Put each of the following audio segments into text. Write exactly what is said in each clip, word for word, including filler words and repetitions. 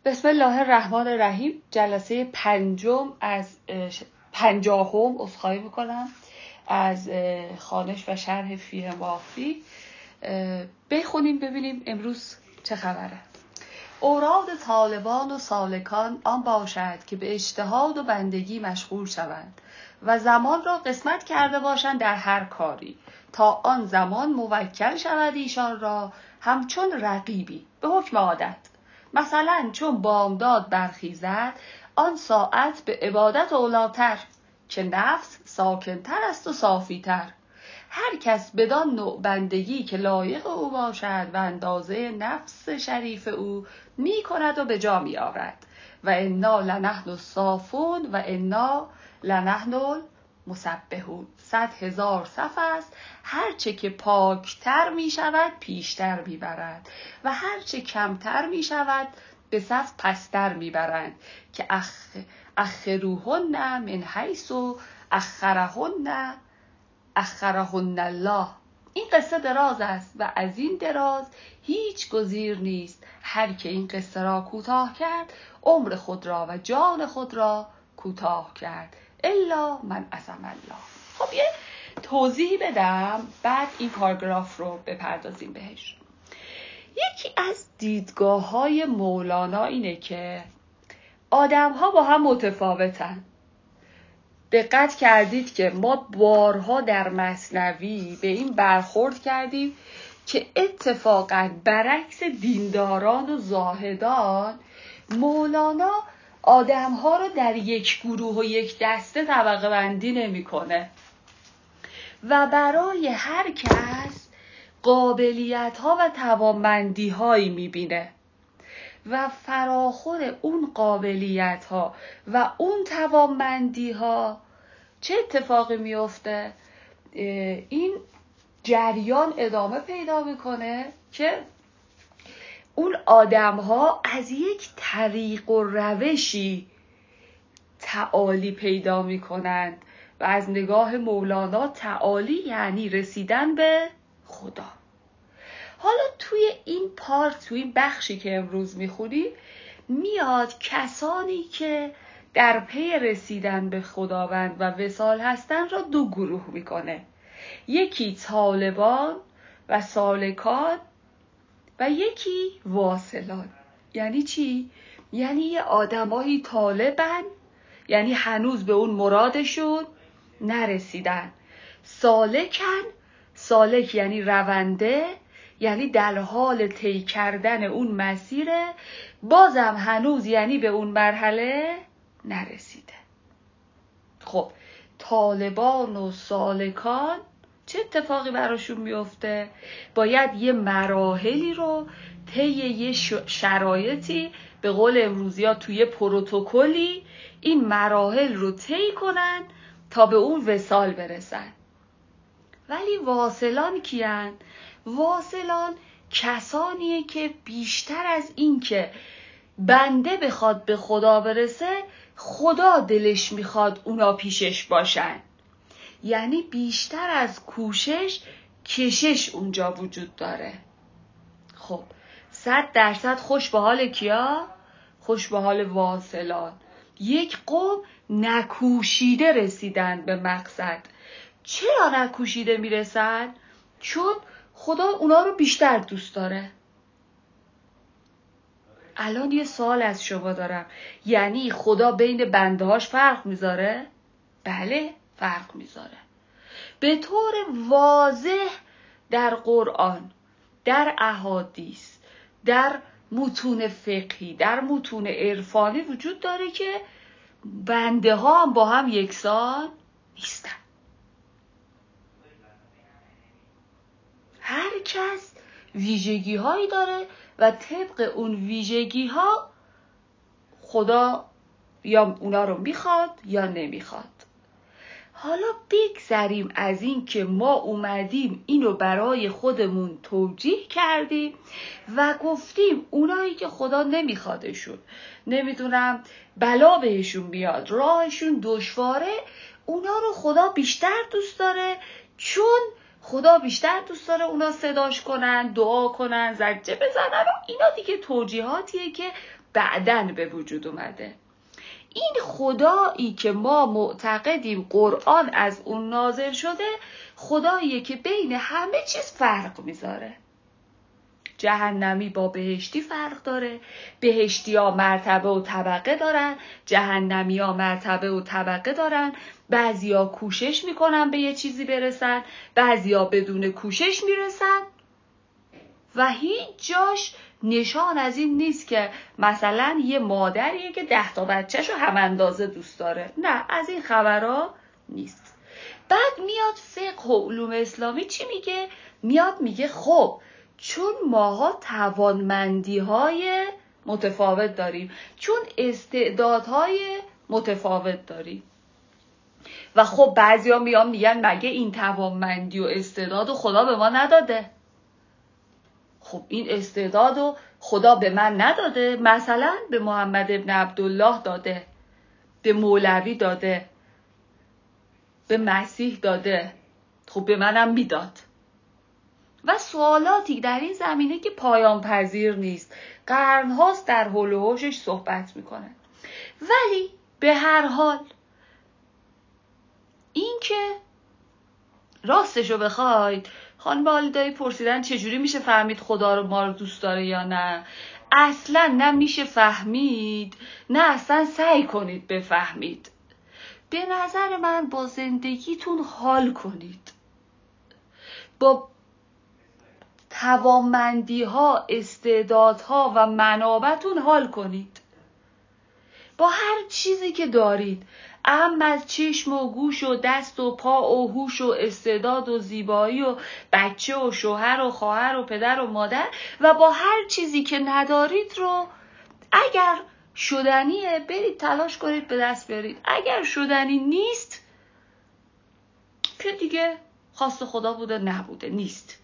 بسم الله الرحمن الرحیم. جلسه پنجم از پنجاهم عذرخواهی میکنم از خوانش و شرح فیه مافی. بخونیم ببینیم امروز چه خبره. اوراد طالبان و سالکان آن باشد که به اجتهاد و بندگی مشغول شوند و زمان را قسمت کرده باشند در هر کاری، تا آن زمان موکل شود ایشان را همچون رقیبی به حکم عادت. مثلا چون بامداد برخیزد آن ساعت به عبادت اولاتر، که نفس ساکنتر است و صافیتر. هر کس بدان نوع بندگی که لایق او باشد و اندازه نفس شریف او می کند و به جا می آورد. و انا لنحن الصافون و انا لنحن المسبحون. صد هزار صف است، هرچه که پاکتر می شود پیشتر می برد و هرچه کمتر می شود به صف پستر می برند که اخ اخروهن من حیث اخرهن اخرهن الله. این قصه دراز است و از این دراز هیچ گزیر نیست. هر که این قصه را کوتاه کرد عمر خود را و جان خود را کوتاه کرد، الا من عصم الله. خب یه توضیح بدم بعد این پاراگراف رو بپردازیم بهش. یکی از دیدگاه های مولانا اینه که آدم ها با هم متفاوتن. دقت کردید که ما بارها در مثنوی به این برخورد کردیم که اتفاقا برعکس دینداران و زاهدان، مولانا آدمها رو در یک گروه و یک دسته طبقه بندی نمی‌کنه و برای هر کس قابلیت ها و توانمندی هایی میبینه و فراخور اون قابلیت ها و اون توانمندی ها چه اتفاقی میفته؟ این جریان ادامه پیدا میکنه که اون آدم ها از یک طریق و روشی تعالی پیدا میکنند و از نگاه مولانا تعالی یعنی رسیدن به خدا. حالا توی این پارت، توی این بخشی که امروز میخونیم، میاد کسانی که در پی رسیدن به خداوند و وصال هستن را دو گروه میکنه. یکی طالبان و سالکان و یکی واصلان. یعنی چی؟ یعنی یه آدمایی طالبن، یعنی هنوز به اون مرادشون نرسیدن. سالکن، سالک یعنی رونده، یعنی در حال طی کردن اون مسیره، بازم هنوز یعنی به اون مرحله نرسیده. خب طالبان و سالکان چه اتفاقی براشون میفته؟ باید یه مراحلی رو طی یه شرایطی، به قول امروزی‌ها توی پروتکلی، این مراحل رو طی کنن تا به اون وصال برسن. ولی واصلان کیان؟ واصلان کسانیه که بیشتر از این که بنده بخواد به خدا برسه، خدا دلش میخواد اونا پیشش باشن. یعنی بیشتر از کوشش کشش اونجا وجود داره. خب صد درصد خوش به حال کیا؟ خوش به حال واصلان. یک قوم نکوشیده رسیدن به مقصد. چرا نکوشیده میرسن؟ چون خدا اونا رو بیشتر دوست داره. الان یه سوال از شما دارم، یعنی خدا بین بنده هاش فرق میذاره؟ بله فرق میذاره. به طور واضح در قرآن، در احادیث، در متون فقهی، در متون عرفانی وجود داره که بنده ها هم با هم یکسان نیستن. هر کس ویژگی هایی داره و طبق اون ویژگی ها خدا یا اونا رو میخواد یا نمیخواد. حالا بگذریم از این که ما اومدیم اینو برای خودمون توجیه کردیم و گفتیم اونایی که خدا نمیخوادشون، نمیدونم بلا بهشون بیاد، راهشون دشواره، اونا رو خدا بیشتر دوست داره چون خدا بیشتر دوست داره اونا صداش کنن، دعا کنن، زجه بزنن. اینا دیگه توجیهاتیه که بعدن به وجود اومده. این خدایی که ما معتقدیم قرآن از اون نازل شده، خداییه که بین همه چیز فرق میذاره. جهنمی با بهشتی فرق داره، بهشتی ها مرتبه و طبقه دارن، جهنمی ها مرتبه و طبقه دارن. بعضی ها کوشش میکنن به یه چیزی برسن، بعضی ها بدون کوشش میرسن و هیچ جاش نشان از این نیست که مثلا یه مادریه که ده تا بچه‌شو هم اندازه دوست داره. نه، از این خبرها نیست. بعد میاد فقه و علوم اسلامی چی میگه؟ میاد میگه خب چون ماها توانمندی های متفاوت داریم، چون استعدادهای متفاوت داریم و خب بعضیا میان میگن مگه این توانمندی و استعداد و خدا به ما نداده؟ خب این استعدادو خدا به من نداده؟ مثلا به محمد ابن عبدالله داده، به مولوی داده، به مسیح داده، خب به منم میداد. و سوالاتی در این زمینه که پایان پذیر نیست، قرنهاست در حول و حوشش صحبت میکنه. ولی به هر حال این که راستشو بخواید، خانم والدایی پرسیدن چجوری میشه فهمید خدا رو ما رو دوست داره یا نه. اصلا نه میشه فهمید، نه اصلا سعی کنید بفهمید. به نظر من با زندگیتون حال کنید، با توانمندی ها، استعدادها و منابعتون حال کنید، با هر چیزی که دارید، اهم از چشم و گوش و دست و پا و هوش و استعداد و زیبایی و بچه و شوهر و خواهر و پدر و مادر، و با هر چیزی که ندارید رو اگر شدنیه برید تلاش کنید به دست بیارید، اگر شدنی نیست که دیگه خواست خدا بوده نبوده نیست.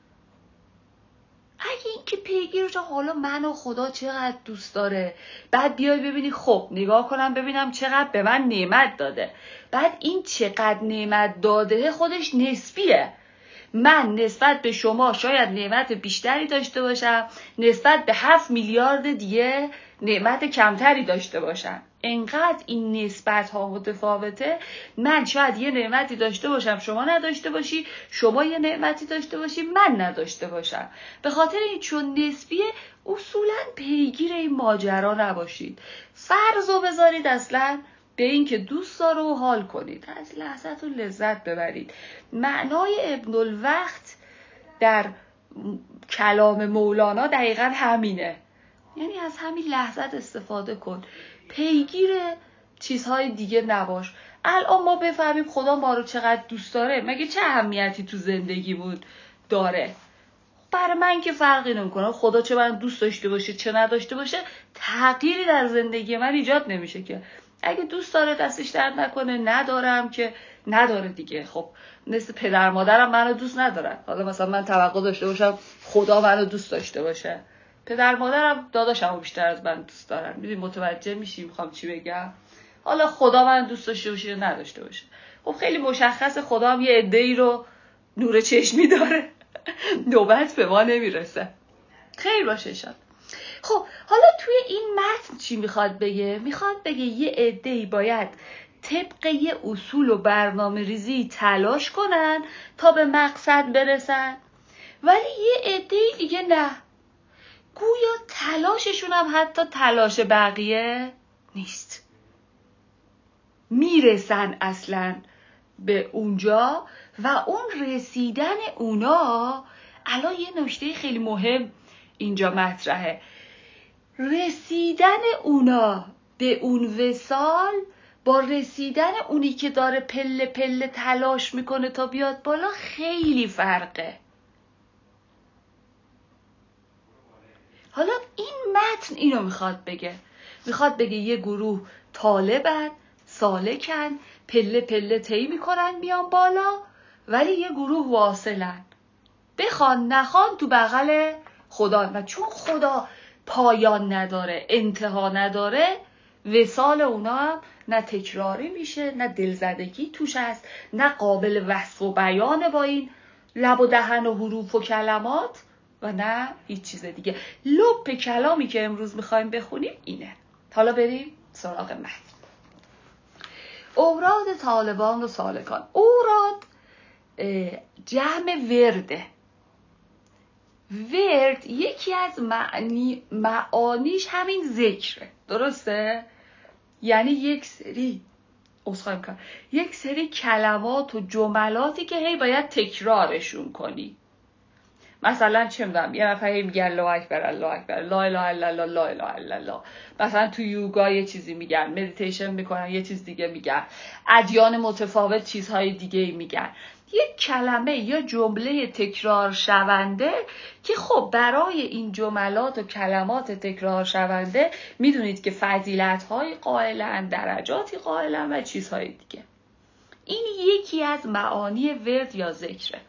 اگه این که پیگیر رو حالا من و خدا چقدر دوست داره، بعد بیای ببینی خب نگاه کنم ببینم چقدر به من نعمت داده، بعد این چقدر نعمت داده خودش نسبیه. من نسبت به شما شاید نعمت بیشتری داشته باشم، نسبت به هفت میلیارد دیگه نعمت کمتری داشته باشم. انقدر این نسبت ها متفاوته. من شاید یه نعمتی داشته باشم شما نداشته باشی، شما یه نعمتی داشته باشی من نداشته باشم. به خاطر این چون نسبیه اصولا پیگیر این ماجرا نباشید. فرضو بذارید اصلا به این که دوست داره و حال کنید، از لحظت و لذت ببرید. معنای ابن الوقت در کلام مولانا دقیقا همینه، یعنی از همین لحظت استفاده کن، پیگیر چیزهای دیگه نباش. الان ما بفهمیم خدا ما رو چقدر دوست داره، مگه چه اهمیتی تو زندگی بود داره؟ برای من که فرقی نمیکنه خدا چه من دوست داشته باشه چه نداشته باشه، تغییری در زندگی من ایجاد نمیشه که. اگه دوست داره دستش درد نکنه، ندارم که نداره دیگه. خب مثل پدر مادرم منو دوست ندارن، حالا مثلا من توقع داشته باشم خدا منو دوست داشته باشه، پدر مادرم داداشمو بیشتر از من دوست دارن. میدونی متوجه میشی میخوام چی بگم؟ حالا خدا منو دوست داشته باشه یا نداشته باشه، خب خیلی مشخصه خدا هم یه عده‌ای رو نور چشمی داره نوبت به ما نمیرسه. خیر باشه شد. خب حالا توی این متن چی میخواد بگه؟ میخواد بگه یه عده‌ای باید طبق یه اصول و برنامه ریزی تلاش کنن تا به مقصد برسن، ولی یه عده‌ای دیگه نه، گویا تلاششون هم حتی تلاش بقیه نیست، میرسن اصلا به اونجا و اون رسیدن اونا. الان یه نکته خیلی مهم اینجا مطرحه، رسیدن اونا به اون وصال با رسیدن اونی که داره پله پله تلاش میکنه تا بیاد بالا خیلی فرقه. حالا این متن اینو میخواد بگه، میخواد بگه یه گروه طالبن، سالکن، پله پله طی میکنن میان بالا، ولی یه گروه واصلن، بخوان نخوان تو بغل خدا. و چون خدا پایان نداره، انتها نداره، وصال اونا هم نه تکراری میشه، نه دلزدگی توش هست، نه قابل وصف و بیانه با این لب و دهن و حروف و کلمات و نه هیچ چیز دیگه. لب کلامی که امروز میخوایم بخونیم اینه. حالا بریم سراغ متن. اوراد طالبان و سالکان. اوراد جمع ورده. ورد یکی از معنی معانیش همین ذکره، درسته؟ یعنی یک سری اصخایی میکنم یک سری کلمات و جملاتی که هی باید تکرارشون کنی. مثلا چه میدونم یه نفر هی میگن الله اکبر الله اکبر لا اله الا الله لا اله الا الله. مثلا تو یوگا یه چیزی میگن، مدیتیشن میکنن یه چیز دیگه میگن، ادیان متفاوت چیزهای دیگه میگن. یک کلمه یا جمله تکرار شونده که خب برای این جملات و کلمات تکرار شونده میدونید که فضیلت‌های قائلن، درجاتی قائلن و چیزهای دیگه. این یکی از معانی ورد یا ذکره.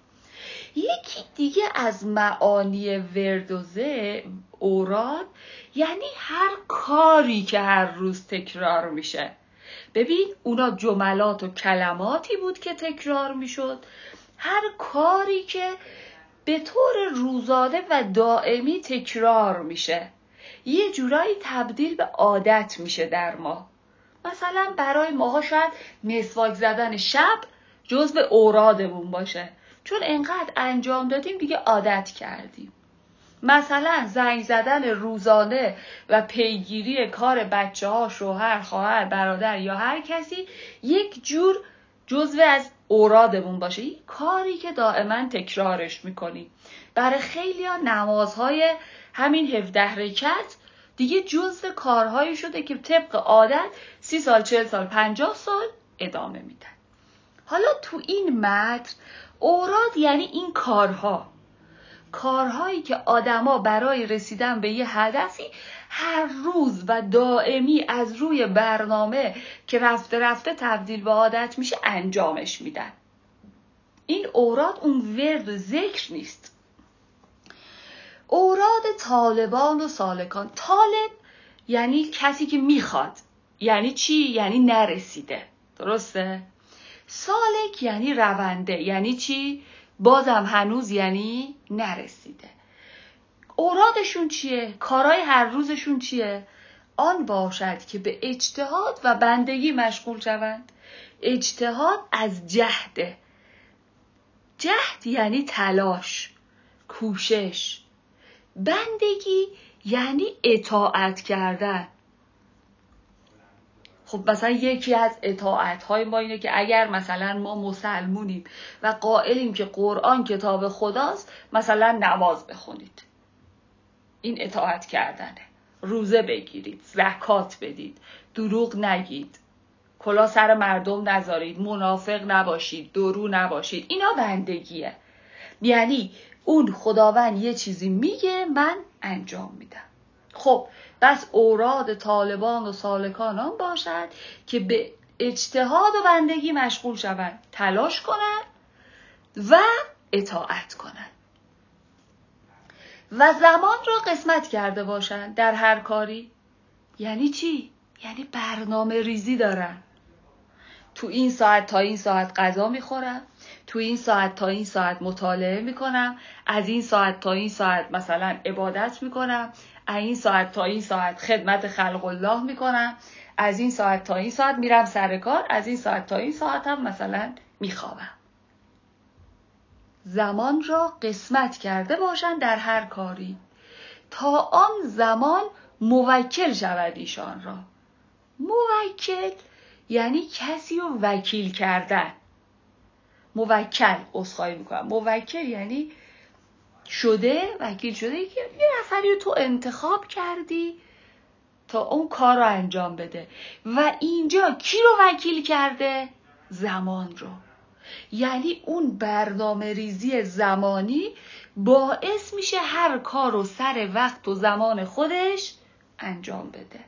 یکی دیگه از معانی ورد و ذکر اوراد یعنی هر کاری که هر روز تکرار میشه. ببین اونا جملات و کلماتی بود که تکرار میشد. هر کاری که به طور روزانه و دائمی تکرار میشه یه جورایی تبدیل به عادت میشه در ما. مثلا برای ماها شاید مسواک زدن شب جزو اورادمون باشه، چون انقدر انجام دادیم دیگه عادت کردیم. مثلا زنگ زدن روزانه و پیگیری کار بچه ها، شوهر، خواهر، برادر یا هر کسی یک جور جزو از اورادمون باشه، این کاری که دائما تکرارش میکنیم. برای خیلی ها نمازهای همین هفده رکعت دیگه جزو کارهایی شده که طبق عادت سی سال، چهل سال، پنجاه سال ادامه میدن. حالا تو این متن اوراد یعنی این کارها، کارهایی که آدما برای رسیدن به یه هدفی هر روز و دائمی از روی برنامه که رفته رفته تبدیل به عادت میشه انجامش میدن. این اوراد اون ورد و ذکر نیست. اوراد طالبان و سالکان. طالب یعنی کسی که میخواد. یعنی چی؟ یعنی نرسیده، درسته؟ سالک یعنی رونده. یعنی چی؟ بازم هنوز یعنی نرسیده. اورادشون چیه؟ کارهای هر روزشون چیه؟ آن باشد که به اجتهاد و بندگی مشغول شوند. اجتهاد از جهده. جهد یعنی تلاش، کوشش. بندگی یعنی اطاعت کردن. خب مثلا یکی از اطاعت‌های ما اینه که اگر مثلا ما مسلمونیم و قائلیم که قرآن کتاب خداست، مثلا نماز بخونید. این اطاعت کردنه. روزه بگیرید، زکات بدید، دروغ نگید، کلاه سر مردم نذارید، منافق نباشید، درو نباشید. اینا بندگیه. یعنی اون خداوند یه چیزی میگه من انجام میدم. خب بس اوراد طالبان و سالکان باشد که به اجتهاد و بندگی مشغول شوند، تلاش کنند و اطاعت کنند و زمان را قسمت کرده باشند در هر کاری. یعنی چی؟ یعنی برنامه ریزی دارن. تو این ساعت تا این ساعت غذا میخورم، تو این ساعت تا این ساعت مطالعه میکنم، از این ساعت تا این ساعت مثلا عبادت میکنم، از این ساعت تا این ساعت خدمت خلق الله میکنم، از این ساعت تا این ساعت میرم سر کار، از این ساعت تا این ساعت هم مثلا میخوابم. زمان را قسمت کرده باشند در هر کاری تا آن زمان موکل شود ایشان را. موکل یعنی کسی رو وکیل کردن. موکل عذرخواهی میکنم. موکل یعنی شده، وکیل شده که یه نفری رو تو انتخاب کردی تا اون کار رو انجام بده و اینجا کی رو وکیل کرده؟ زمان رو. یعنی اون برنامه ریزی زمانی باعث میشه هر کار رو سر وقت و زمان خودش انجام بده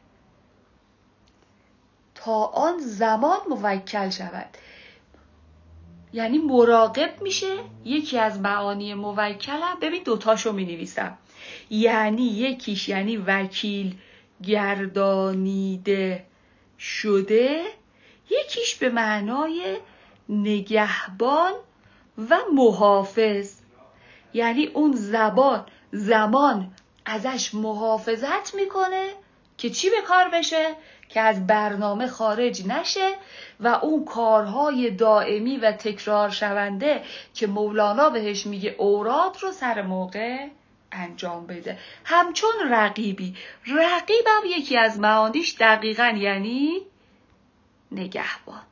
تا آن زمان موکل شود. یعنی مراقب میشه. یکی از معانی موکلم، ببین دوتاشو می نویسم، یعنی یکیش یعنی وکیل گردانیده شده، یکیش به معنای نگهبان و محافظ، یعنی اون زبان زمان ازش محافظت میکنه که چی به کار بشه؟ که از برنامه خارج نشه و اون کارهای دائمی و تکرار شونده که مولانا بهش میگه اوراد رو سر موقع انجام بده. همچون رقیبی، رقیبم یکی از معانیش دقیقاً یعنی نگهبان.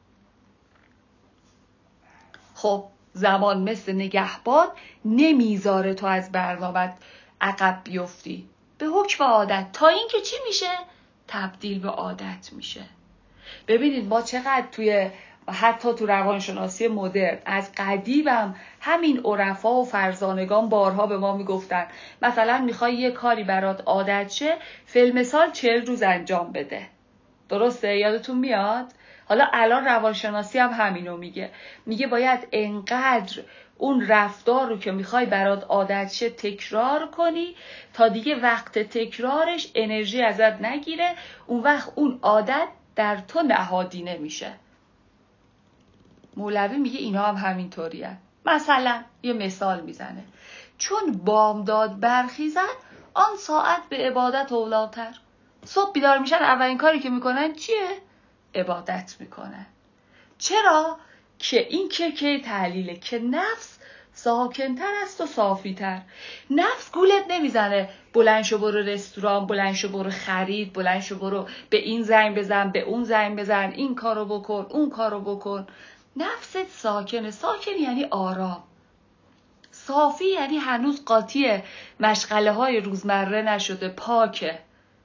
خب زمان مثل نگهبان نمیذاره تو از برنامه عقب بیفتی به حکم عادت، تا اینکه چی میشه؟ تبدیل به عادت میشه. ببینید ما چقدر توی حتی تو روانشناسی مدرن از قدیمم همین عرفا و فرزانگان بارها به ما میگفتن مثلا میخوای یه کاری برات عادت شه، فیلمثال چهل روز انجام بده. درسته؟ یادتون میاد؟ حالا الان روانشناسی هم همینو میگه، میگه باید انقدر اون رفتار رو که میخوای برات عادت شه تکرار کنی تا دیگه وقت تکرارش انرژی ازت نگیره، اون وقت اون عادت در تو نهادی نمیشه. مولوی میگه اینا هم همینطوریه. مثلا یه مثال میزنه، چون بامداد برخیزن آن ساعت به عبادت اولاتر. صبح بیدار میشن اولین کاری که میکنن چیه؟ عبادت میکنن. چرا؟ که این که که تحلیله که نفس ساکنتر است و صافیتر. نفس گولت نمیزنه بلند شو برو رستوران، بلند شو برو خرید، بلند شو برو به این زنگ بزن به اون زنگ بزن، این کارو بکن اون کارو بکن. نفست ساکنه. ساکن یعنی آرام. صافی یعنی هنوز قاطی مشغله های روزمره نشده، پاکه.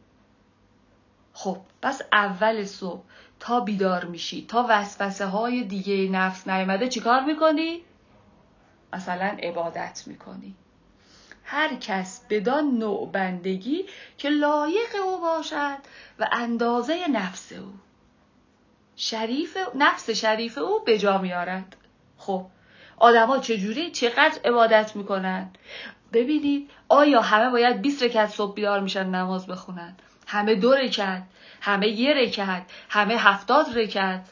خب پس اول صبح تا بیدار میشی تا وسوسه های دیگه نفس نیامده چیکار میکنی؟ مثلا عبادت میکنی. هر کس بدان نوع بندگی که لایق او باشد و اندازه نفس او شریف نفس شریف او به جا میارد. خب آدما چجوری چقدر عبادت میکنن؟ ببینید آیا همه باید بیست رکعت صبح بیدار میشن نماز بخونن؟ همه دو رکعت، همه یه رکعت، همه هفتاد رکعت؟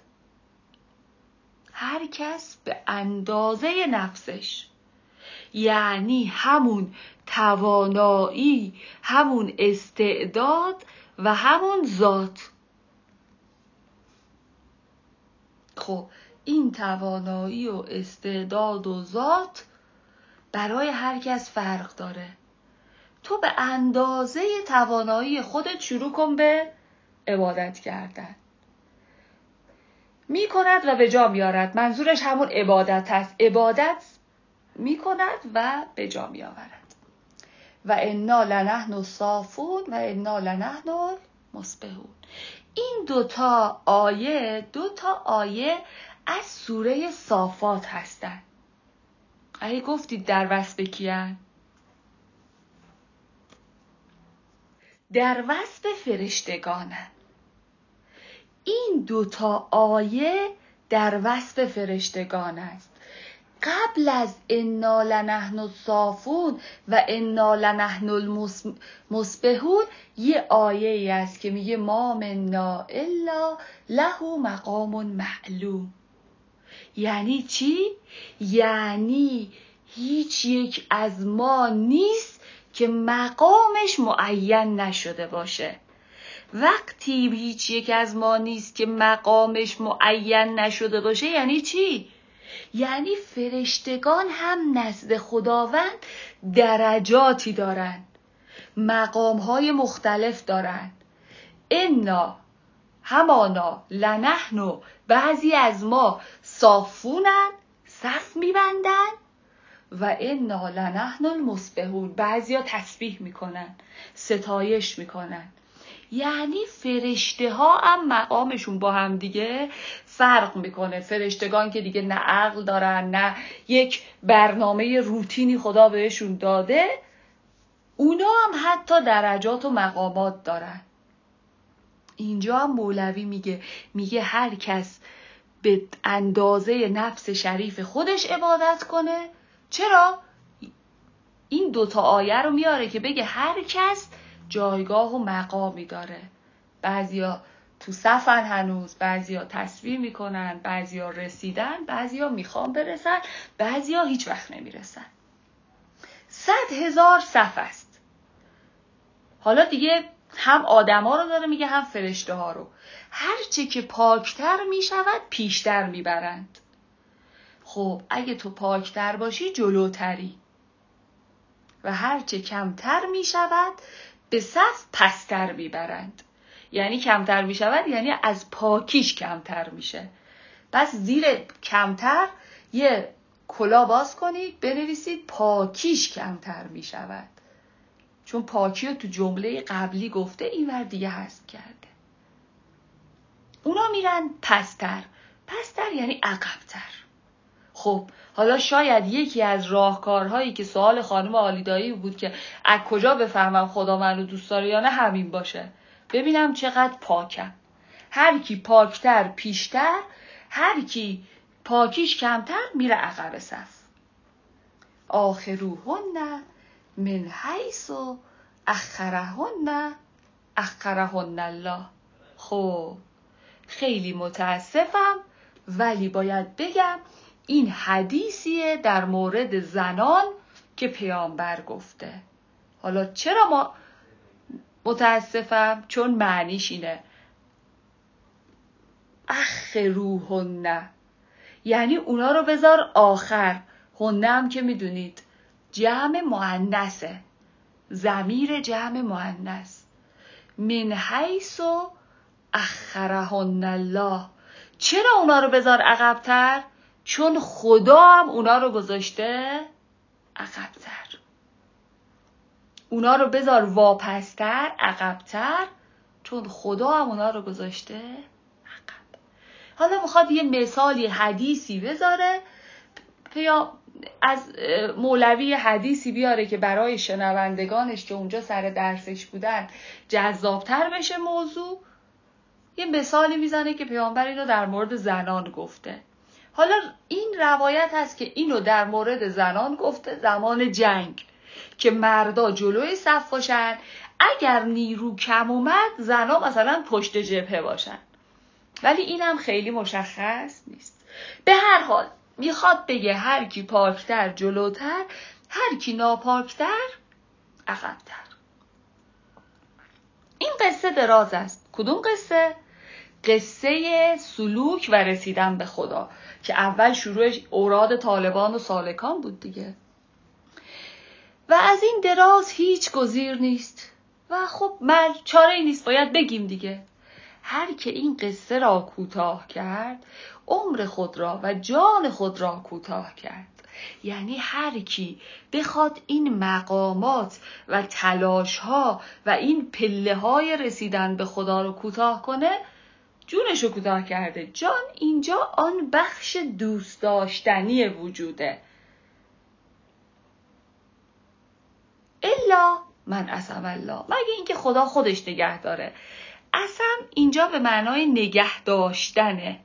هر کس به اندازه نفسش، یعنی همون توانایی، همون استعداد و همون ذات. خب این توانایی و استعداد و ذات برای هر کس فرق داره. تو به اندازه توانایی خودت شروع کن به عبادت کردن. می کند و به جا میارد، منظورش همون عبادت هست. عبادت می کند و به جا می آورد. و انا لنحن الصافون و انا لنحن المسبحون. این دوتا آیه دوتا آیه از سوره صافات هستن. اگه گفتید در وصف کیان؟ در وصف فرشتگانن. این دوتا آیه در وصف فرشتگان است. قبل از انا لنحن الصافون و انا لنحن المسبحون یه آیه ای است که میگه ما منا الا له مقام معلوم. یعنی چی؟ یعنی هیچ یک از ما نیست که مقامش معین نشده باشه. وقتی هیچ یک از ما نیست که مقامش معین نشده باشه یعنی چی؟ یعنی فرشتگان هم نزد خداوند درجاتی دارن، مقامهای مختلف دارن. انا همانا لنحن، بعضی از ما صافونن، صف میبندن، و انا لنحن المسبحون، بعضی ها تسبیح میکنن، ستایش میکنن. یعنی فرشته ها هم مقامشون با هم دیگه فرق میکنه. فرشتگان که دیگه نه عقل دارن نه یک برنامه روتینی خدا بهشون داده، اونا هم حتی درجات و مقامات دارن. اینجا هم مولوی میگه میگه هر کس به اندازه نفس شریف خودش عبادت کنه. چرا؟ این دوتا آیه رو میاره که بگه هر کس جایگاه و مقامی داره. بعضیا تو صفن هنوز، بعضیا تصویر میکنن، بعضیا رسیدن، بعضیا میخوان برسن، بعضیا هیچ وقت نمیرسن. صد هزار صف است. حالا دیگه هم آدما رو داره میگه هم فرشته ها رو. هرچه که پاکتر میشود پیشتر میبرند. خب اگه تو پاکتر باشی جلوتری و هرچه کمتر میشود به صف پستر میبرند. یعنی کمتر میشود یعنی از پاکیش کمتر میشه. پس زیر کمتر یه کلا باز کنید بنویسید پاکیش کمتر میشود، چون پاکی رو تو جمله قبلی گفته اینور دیگه حذف کرده. اونا میرن پستر. پستر یعنی عقبتر. خب حالا شاید یکی از راهکارهایی که سوال خانم آلیدایی بود که از کجا بفهمم خدا منو دوست داره یا نه همین باشه. ببینم چقدر پاکم. هر کی پاکتر پیشتر، هر کی پاکیش کمتر میره عقب صف. آخروهن من حیث اخرهن اخرهن الله. خب خیلی متاسفم ولی باید بگم این حدیثیه در مورد زنان که پیامبر گفته. حالا چرا ما متاسفم؟ چون معنیش اینه اخروهن، یعنی اونا رو بذار آخر. هنه هم که میدونید جمع مؤنثه، ضمیر جمع مؤنث. من حیث اخرهن الله. چرا اونا رو بذار عقب‌تر؟ چون خدا هم اونا رو گذاشته عقب‌تر. اونا رو بذار واپستر، عقب‌تر، چون خدا هم اونا رو گذاشته عقب. حالا میخواد یه مثالی حدیثی بذاره، یا از مولوی حدیثی بیاره که برای شنوندگانش که اونجا سر درسش بودن جذابتر بشه موضوع. یه مثالی میزنه که پیامبر اینو در مورد زنان گفته. حالا این روایت هست که اینو در مورد زنان گفته زمان جنگ که مردا جلوی صف باشن، اگر نیرو کم اومد زنا مثلا پشت جبهه باشن. ولی اینم خیلی مشخص نیست. به هر حال میخواد بگه هر کی پاکتر جلوتر، هر کی ناپاکتر عقب‌تر. این قصه دراز است. کدوم قصه؟ قصه سلوک و رسیدن به خدا که اول شروعش اوراد طالبان و سالکان بود دیگه. و از این دراز هیچ گزیر نیست و خب من چاره ای نیست، باید بگیم دیگه. هر که این قصه را کوتاه کرد عمر خود را و جان خود را کوتاه کرد. یعنی هر کی بخواد این مقامات و تلاش ها و این پله های رسیدن به خدا رو کوتاه کنه جونش رو کوتاه کرده. جان اینجا آن بخش دوست داشتنی وجوده. الا من عصم الله، مگه اینکه خدا خودش نگه داره. عصم اینجا به معنای نگه داشتنه.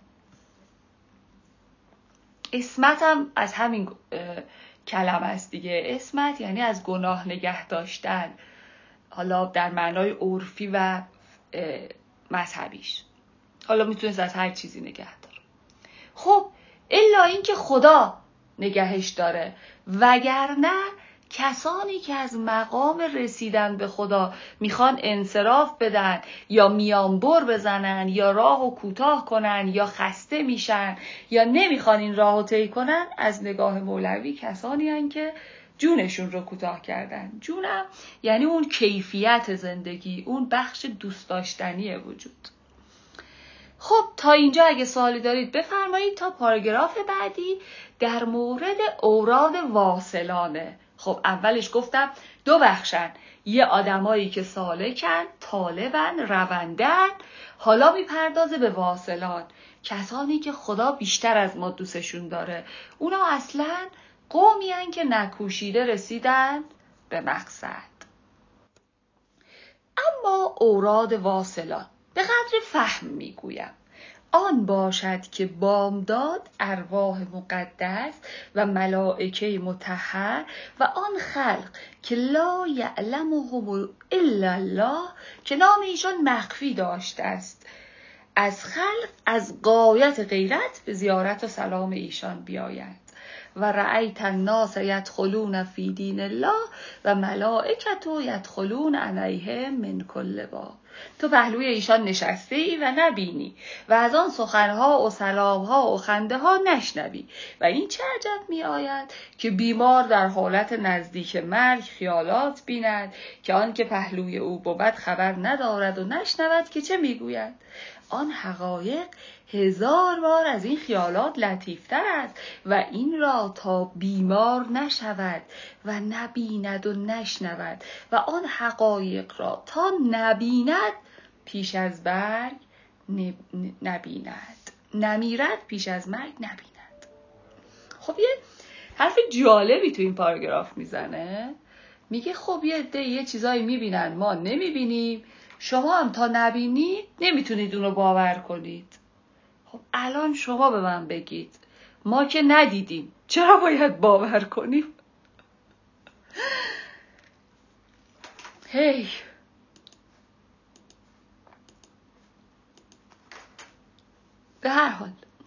عصمت هم از همین کلمه است دیگه. عصمت یعنی از گناه نگه داشتن، حالا در معنای عرفی و مذهبیش. حالا میتونست از هر چیزی نگه داره. خب الا اینکه خدا نگهش داره، وگرنه کسانی که از مقام رسیدن به خدا میخوان انصراف بدن یا میانبر بزنن یا راهو کوتاه کنن یا خسته میشن یا نمیخوان این راهو طی کنن، از نگاه مولوی کسانی هن که جونشون رو کوتاه کردن. جونم یعنی اون کیفیت زندگی، اون بخش دوست داشتنی وجود. خب تا اینجا اگه سوالی دارید بفرمایید. تا پاراگراف بعدی در مورد اوراد واصلانه. خب اولش گفتم دو بخشن، یه آدمایی که سالکن، طالبن، روندن. حالا میپردازه به واصلان، کسانی که خدا بیشتر از ما دوستشون داره. اونا اصلا قومی هن که نکوشیده رسیدن به مقصد. اما اوراد واصلان به قدر فهم میگویم. آن باشد که بامداد ارواح مقدس و ملائکه مطهر و آن خلق که لا یعلمهم الا الله، که نام ایشان مخفی داشته است از خلق از غایت غیرت به زیارت و سلام ایشان بیاید. و رأیت الناس یدخلون فی دین الله و ملائکة یدخلون علیهم من کل باب. تو پهلوی ایشان نشسته ای و نبینی و از آن سخنها و سلامها و خنده ها نشنوی و این چه عجب می آید که بیمار در حالت نزدیک مرگ خیالات بیند که آن که پهلوی او بود خبر ندارد و نشنود که چه می گوید. آن حقایق هزار بار از این خیالات لطیفتر است و این را تا بیمار نشود و نبیند و نشنود و آن حقایق را تا نبیند پیش از مرگ نبیند نمیرد پیش از مرگ نبیند. خب یه حرف جالبی تو این پاراگراف میزنه، میگه خب یه عده یه چیزایی میبینن ما نمیبینیم، شما هم تا نبینید نمیتونید اونو باور کنید. خب الان شما به من بگید ما که ندیدیم چرا باید باور کنیم؟ هی به هر حال،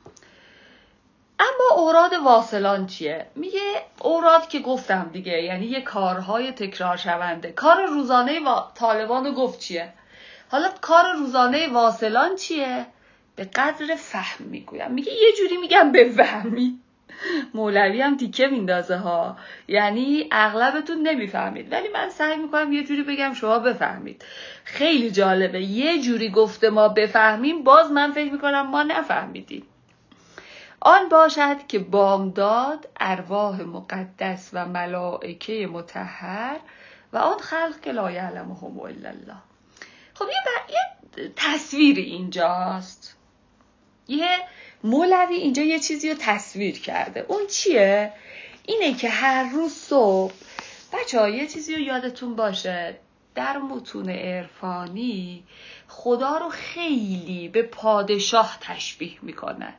اما اوراد واصلان چیه؟ میگه اوراد که گفتم دیگه، یعنی یه کارهای تکرار شونده. کار روزانه وا... طالبان رو گفت چیه؟ حالا کار روزانه واصلان چیه؟ به قدر فهم میگویم. میگه یه جوری میگم بفهمی. مولوی هم تیکه میندازه ها، یعنی اغلبتون نمیفهمید ولی من سعی میکنم یه جوری بگم شما بفهمید. خیلی جالبه یه جوری گفته ما بفهمیم، باز من فکر میکنم ما نفهمیدیم. آن باشد که بامداد ارواح مقدس و ملائکه مطهر و آن خلق که لا یعلمهم الا الله. خب یه, ب... یه تصویر اینجاست، یه مولوی اینجا یه چیزی رو تصویر کرده. اون چیه؟ اینه که هر روز صبح بچه ها یه چیزی رو یادتون باشه، در متون عرفانی خدا رو خیلی به پادشاه تشبیه میکنن.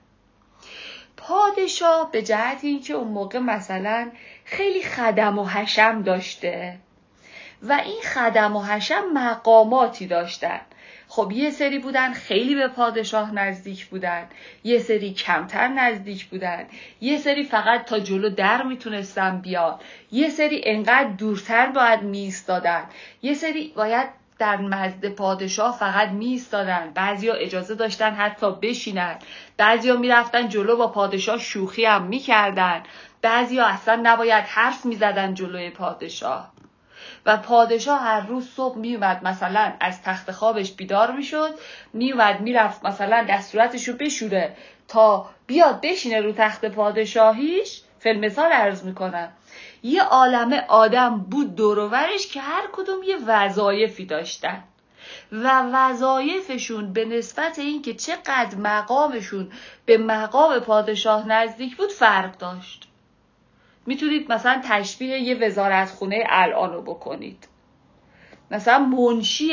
پادشاه به جهت اینکه اون موقع مثلا خیلی خدم و حشم داشته و این خدم و حشم مقاماتی داشتن. خب یه سری بودن خیلی به پادشاه نزدیک بودن، یه سری کمتر نزدیک بودن، یه سری فقط تا جلو در میتونستن بیان، یه سری انقدر دورتر باید میستادن، یه سری باید در نزد پادشاه فقط میستادن، بعضیا اجازه داشتن حتی بشینن، بعضیا میرفتن جلو با پادشاه شوخی هم میکردن، بعضیا اصلا نباید حرف میزدن جلوی پادشاه. و پادشاه هر روز صبح میومد مثلا از تخت خوابش بیدار میشد، میومد میرفت مثلا دستوراتشو بشوره تا بیاد بشینه رو تخت پادشاهیش. فیلمثال عرض میکنم یه عالمه آدم بود دور و برش که هر کدوم یه وظایفی داشتن و وظایفشون به نسبت این که چقدر مقامشون به مقام پادشاه نزدیک بود فرق داشت. میتونید مثلا تشبیه یه وزارتخونه الان رو بکنید. مثلا منشی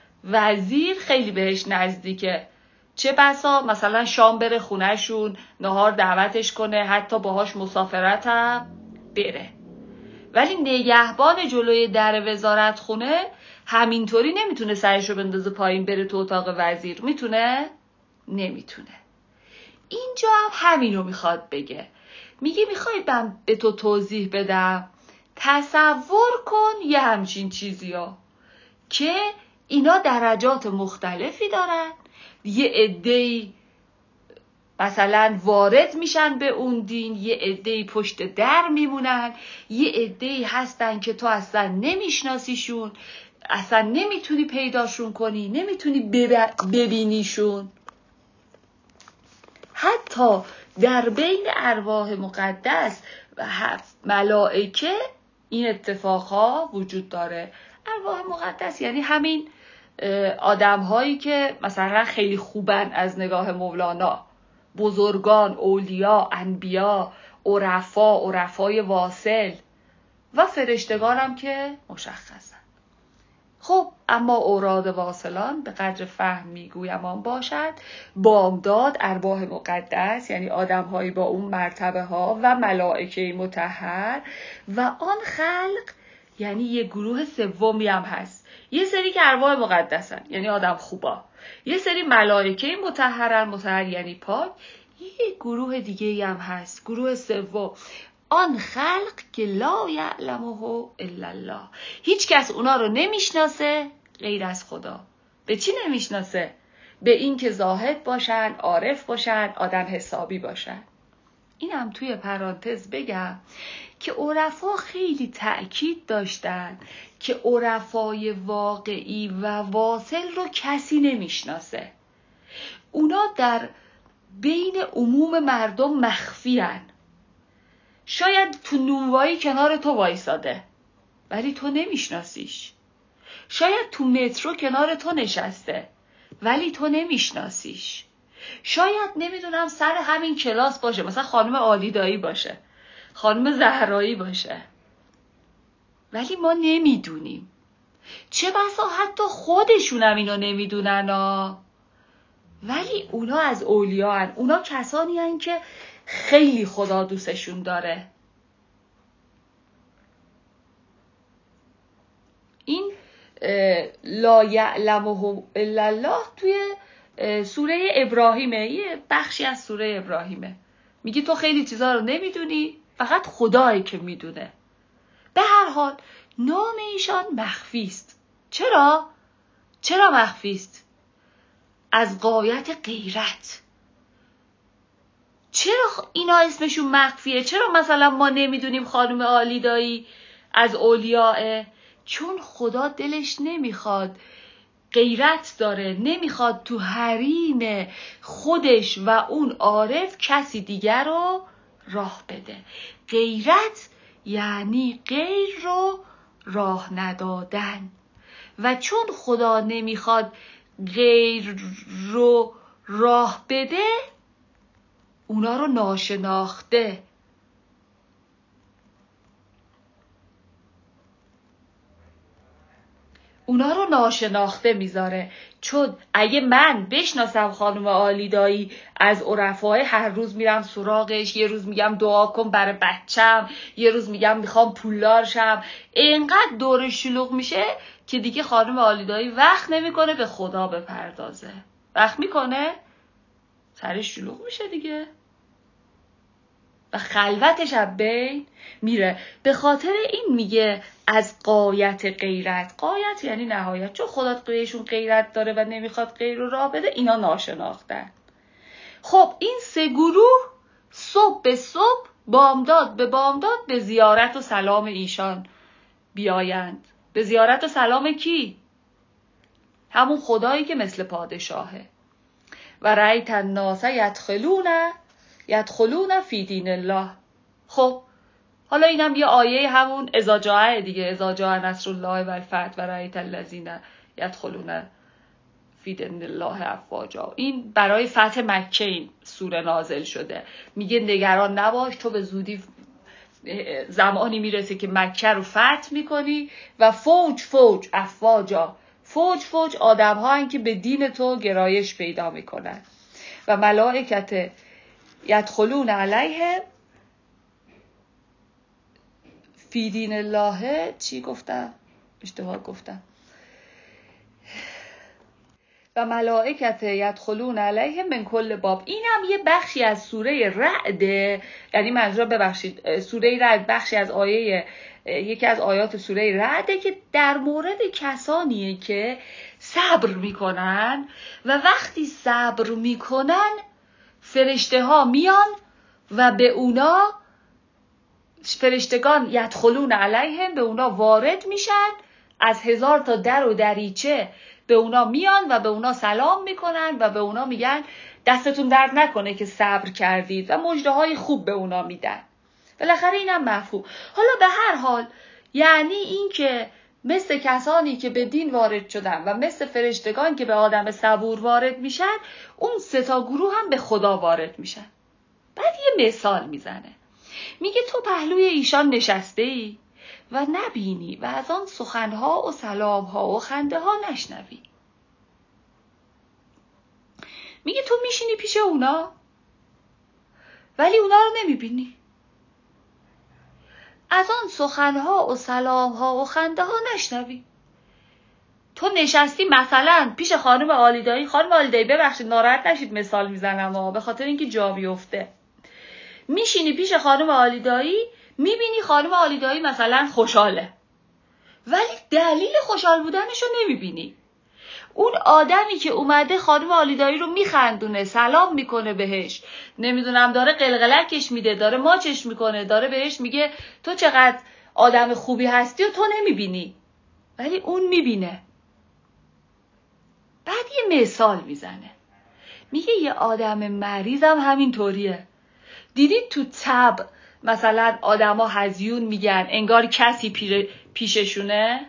وزیر خیلی بهش نزدیکه، چه بسا مثلا شام بره خونهشون نهار دعوتش کنه، حتی باهاش مسافرت هم بره. ولی نگهبان جلوی در وزارتخونه همینطوری نمیتونه سرشو بندازه پایین بره تو اتاق وزیر. میتونه؟ نمیتونه. اینجا همینو میخواد بگه. میگه میخواید من به تو توضیح بدم؟ تصور کن یه همچین چیزی ها که اینا درجات مختلفی دارن. یه عده‌ای مثلا وارد میشن به اون دین، یه عده‌ای پشت در میمونن، یه عده‌ای هستن که تو اصلا نمیشناسیشون، اصلا نمیتونی پیداشون کنی، نمیتونی ببینیشون. حتی در بین ارواح مقدس و ملائکه این اتفاقها وجود داره. ارواح مقدس یعنی همین آدم هایی که مثلا خیلی خوبن از نگاه مولانا، بزرگان، اولیا، انبیا، عرفا، عرفای واصل و فرشتگان هم که مشخصن. خب اما اوراد واصلان به قدر فهم میگویم آن باشد بامداد ارواح مقدس، یعنی آدم هایی با اون مرتبه ها و ملائکه مطهر و آن خلق یعنی یه گروه سومی هم هست. یه سری که ارواح مقدسن، یعنی آدم خوبا. یه سری ملائکه مطهرن، مطهر یعنی پاک. یه گروه دیگه هم هست، گروه سوم، آن خلق که لا یعلمه الا الله. هیچ کس اونا رو نمیشناسه غیر از خدا. به چی نمیشناسه؟ به این که زاهد باشن، عارف باشن، آدم حسابی باشن. اینم توی پرانتز بگم که عرفا خیلی تأکید داشتن که عرفای واقعی و واصل رو کسی نمیشناسه. اونا در بین عموم مردم مخفی هن. شاید تو نونوایی کنار تو وایساده ولی تو نمیشناسیش. شاید تو مترو کنار تو نشسته ولی تو نمیشناسیش. شاید نمیدونم سر همین کلاس باشه، مثلا خانم آلیدایی باشه، خانم زهرایی باشه، ولی ما نمیدونیم. چه بسا حتی خودشونم اینو نمیدونن ها. ولی اونا از اولیاء هن. اونا کسانی هن که خیلی خدا دوستشون داره. این لا یعلمه الا الله توی سوره ابراهیمه، یه بخشی از سوره ابراهیمه. میگه تو خیلی چیزا رو نمیدونی، فقط خدایی که میدونه. به هر حال نام ایشان مخفی است. چرا؟ چرا مخفی است؟ از غایت غیرت. چرا اینا اسمشون مخفیه؟ چرا مثلا ما نمیدونیم خانم آلیدایی از اولیاءه؟ چون خدا دلش نمیخواد، غیرت داره، نمیخواد تو حریم خودش و اون عارف کسی دیگر رو راه بده. غیرت یعنی غیر رو راه ندادن. و چون خدا نمیخواد غیر رو راه بده، اونا رو ناشناخته. اونا رو ناشناخته میذاره. چون اگه من بشناسم خانم آلیدایی از عرفای، هر روز میرم سراغش، یه روز میگم دعا کن برای بچم، یه روز میگم میخوام پولدار شم، اینقدر دور شلوغ میشه که دیگه خانم آلیدایی وقت نمیکنه به خدا بپردازه. وقت میکنه سرش شلوغ میشه دیگه و خلوتش از بین میره. به خاطر این میگه از غایت غیرت. غایت یعنی نهایت. چون خدا بهشون غیرت داره و نمیخواد غیر رو راه بده، اینا ناشناختن. خب این سه گروه صبح به صبح، بامداد به بامداد به زیارت و سلام ایشان بیایند. به زیارت و سلام کی؟ همون خدایی که مثل پادشاهه. و رأیت الناس یدخلون یدخلون فی دین الله. خب حالا اینم یه آیه همون اذا جاء دیگه، اذا جاء نصر الله و الفتح و رأیت الذین یدخلون فی دین الله افواجا. این برای فتح مکه این سوره نازل شده. میگه نگران نباش، تو به زودی زمانی میرسه که مکه رو فتح میکنی و فوج فوج افواجا، فوج فوج آدم ها که به دین تو گرایش پیدا میکنن. و ملائکت یدخلون علیهم فی دین الله. چی گفتم؟ اشتباه گفتم. و ملائکت یدخلون علیهم من کل باب. اینم یه بخشی از سوره رعده، یعنی منظور ببخشید سوره رعد بخشی از آیه، یکی از آیات سوره رعده که در مورد کسانیه که صبر میکنن و وقتی صبر میکنن فرشته ها میان و به اونا، فرشتگان یدخلون علیهم، به اونا وارد میشن، از هزار تا در و دریچه به اونا میان و به اونا سلام میکنن و به اونا میگن دستتون درد نکنه که صبر کردید و مژده های خوب به اونا میدن. بالاخره اینم مفهوم. حالا به هر حال یعنی این که مثل کسانی که به دین وارد شدن و مثل فرشتگان که به آدم صبور وارد میشن، اون سه تا گروه هم به خدا وارد میشن. بعد یه مثال میزنه، میگه تو پهلوی ایشان نشسته ای و نبینی و از آن سخنها و سلامها و خنده ها نشنوی. میگه تو میشینی پیش اونا ولی اونا رو نمیبینی. از آن سخنها و سلامها و خنده ها نشنوی. تو نشستی مثلا پیش خانم آلیدایی، خانم آلیدایی ببخشید ناراحت نشید مثال میزنم ها، به خاطر اینکه جا بیفته، میشینی پیش خانم آلیدایی، میبینی خانم آلیدایی مثلا خوشحاله، ولی دلیل خوشحال بودنشو نمیبینی. اون آدمی که اومده خانم آلیدایی رو میخندونه، سلام میکنه بهش، نمیدونم داره قلقلکش میده، داره ماچش میکنه، داره بهش میگه تو چقدر آدم خوبی هستی و تو نمیبینی، ولی اون میبینه. بعد یه مثال میزنه، میگه یه آدم مریضم همین طوریه. دیدید تو تب مثلا آدما هزیون میگن انگار کسی پیششونه،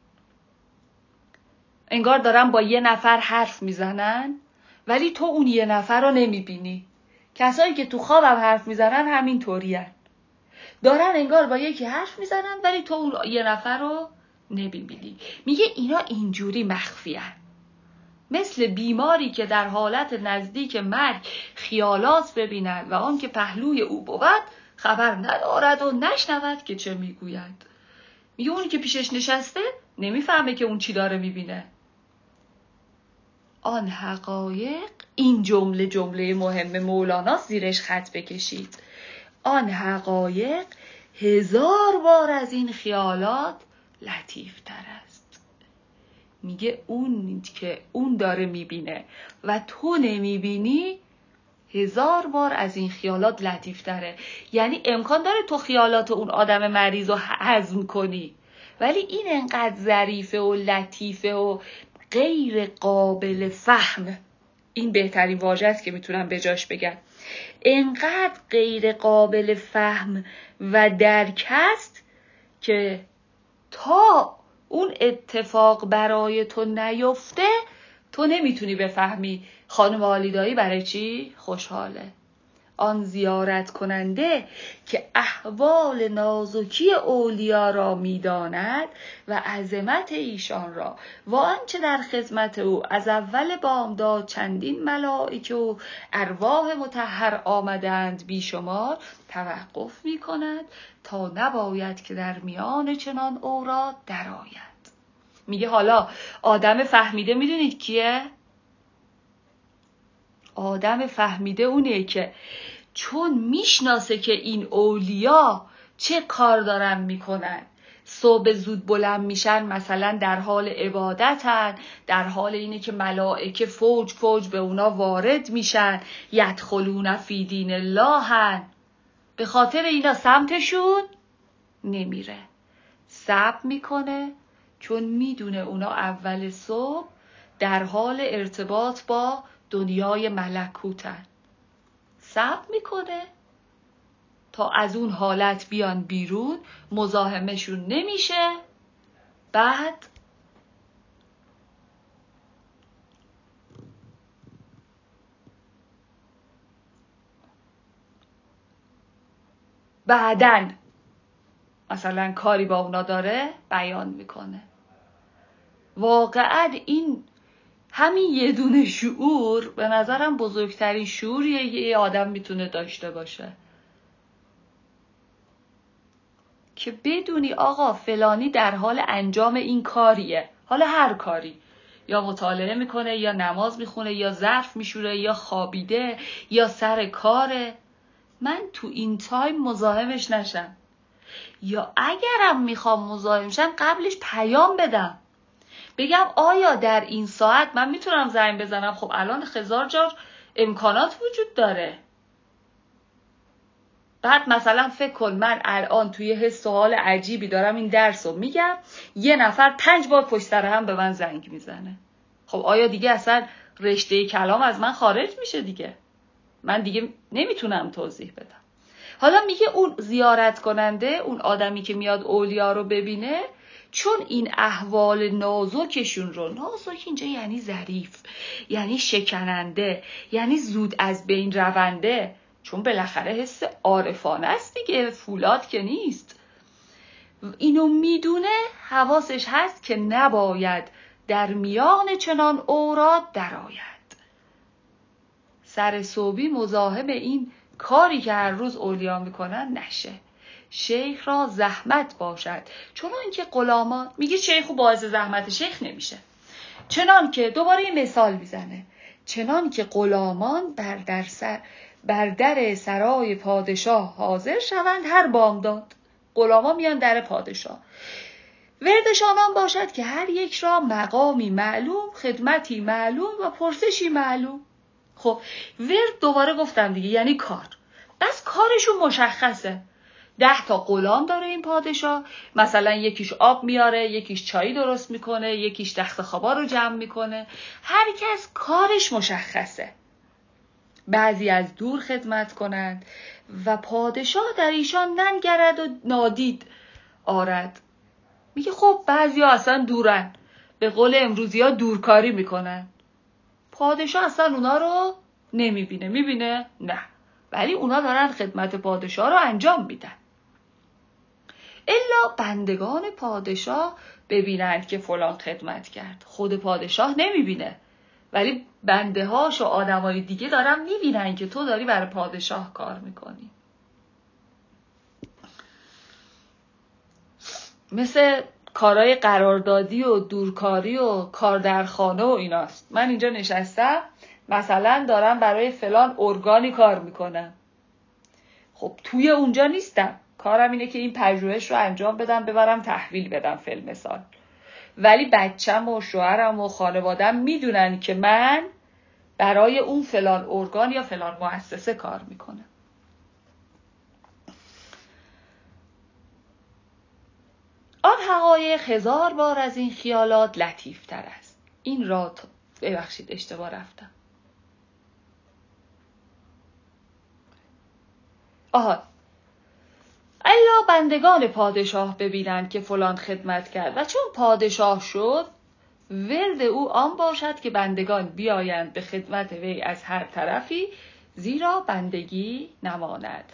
انگار دارن با یه نفر حرف میزنن، ولی تو اون یه نفر رو نمیبینی. کسایی که تو خوابم حرف میزنن همین طورین، دارن انگار با یکی حرف میزنن ولی تو اون یه نفر رو نمیبینی. میگه اینا اینجوری مخفیان، مثل بیماری که در حالت نزدیک مرگ خیالات ببیند و آن که پهلوی او بود خبر ندارد و نشنود که چه میگوید. میگه اونی که پیشش نشسته نمیفهمه که اون چی داره میبینه. آن حقایق، این جمله جمله مهم مولانا، زیرش خط بکشید، آن حقایق هزار بار از این خیالات لطیف تر است. میگه اون که اون داره میبینه و تو نمیبینی هزار بار از این خیالات لطیف تره. یعنی امکان داره تو خیالات اون آدم مریض رو هضم کنی، ولی این انقدر ظریفه و لطیفه و غیر قابل فهم، این بهترین واژه است که میتونم به جاش بگم، انقدر غیر قابل فهم و درک است که تا اون اتفاق برای تو نیفته تو نمیتونی بفهمی خانم آلیدایی برای چی خوشحاله. آن زیارت کننده که احوال نازکی اولیا را میداند و عظمت ایشان را و آنچه در خدمت او از اول بامداد چندین ملائکه و ارواح مطهر آمدند بیشمار توقف می کند تا نباید که در میان چنان اوراد درآید. میگه حالا آدم فهمیده میدونید کیه؟ آدم فهمیده اونه که چون میشناسه که این اولیا چه کار دارن میکنن، صبح زود بلند میشن مثلا در حال عبادتن، در حال اینه که ملائکه فوج فوج به اونا وارد میشن، یدخلون فی دین اللهن، به خاطر اینا سمتشون نمیره، صبر میکنه، چون میدونه اونا اول صبح در حال ارتباط با دنیای ملکوتن، صبر میکنه تا از اون حالت بیان بیرون، مزاحمشون نمیشه. بعد بعدن مثلا کاری با اونا داره بیان میکنه. واقعا این همین یه دونه شعور به نظرم بزرگترین شعوریه یه آدم میتونه داشته باشه، که بدونی آقا فلانی در حال انجام این کاریه، حالا هر کاری، یا مطالعه میکنه یا نماز میخونه یا ظرف میشوره یا خوابیده یا سر کاره، من تو این تایم مزاحمش نشم، یا اگرم میخوام مزاحم شم قبلش پیام بدم، بگم آیا در این ساعت من میتونم زنگ بزنم؟ خب الان هزار جور امکانات وجود داره. بعد مثلا فکر کن من الان توی حس و حال عجیبی دارم این درس رو میگم، یه نفر پنج بار پشت سر هم به من زنگ میزنه، خب آیا دیگه اصلا رشته کلام از من خارج میشه؟ دیگه من دیگه نمیتونم توضیح بدم. حالا میگه اون زیارت کننده، اون آدمی که میاد اولیا رو ببینه، چون این احوال نازکشون رو، نازک اینجا یعنی ظریف، یعنی شکننده، یعنی زود از بین رونده، چون بالاخره حس عارفانه است دیگه، فولاد که نیست، اینو میدونه، حواسش هست که نباید در میان چنان اوراد درآید، سر صوبی مزاحم این کاری که هر روز اولیا میکنن نشه، شیخ را زحمت باشد. چون که غلامان، میگه شیخ و باعث زحمت شیخ نمیشه. چنان که دوباره یه مثال میزنه، چنان که غلامان بر در سر بر در سرای پادشاه حاضر شوند هر بامداد. غلامان میان در پادشاه. وردشان آن باشد که هر یک را مقامی معلوم، خدمتی معلوم و پرسشی معلوم. خب ورد دوباره گفتم دیگه یعنی کار. بس کارشون مشخصه. ده تا غلام داره این پادشاه، مثلا یکیش آب میاره، یکیش چای درست میکنه، یکیش تخت خوابا رو جمع میکنه. هر کس کارش مشخصه. بعضی از دور خدمت کنند و پادشاه در ایشان ننگرد و نادید آرد. میگه خب بعضی ها اصلا دورن، به قول امروزی ها دورکاری میکنن. پادشاه اصلا اونا رو نمیبینه. میبینه؟ نه. ولی اونا دارن خدمت پادشاه رو انجام میدن. الا بندگان پادشاه ببینند که فلان خدمت کرد. خود پادشاه نمیبینه، ولی بنده هاش و آدمای دیگه دارن میبینن که تو داری برای پادشاه کار میکنی. مثل کارهای قراردادی و دورکاری و کار در خانه و ایناست. من اینجا نشستم مثلا دارم برای فلان ارگانی کار میکنم. خب توی اونجا نیستم، کارم اینه که این پژوهش رو انجام بدم، ببرم تحویل بدم فیلم مثال. ولی بچم و شوهرم و خانوادم میدونن که من برای اون فلان ارگان یا فلان مؤسسه کار میکنم. آن حقایق هزار بار از این خیالات لطیف تر است. این را ت... ببخشید اشتباه رفتم. آها، الا بندگان پادشاه ببینند که فلان خدمت کرد و چون پادشاه شد، ورد او آن باشد که بندگان بیایند به خدمت وی از هر طرفی، زیرا بندگی نماند.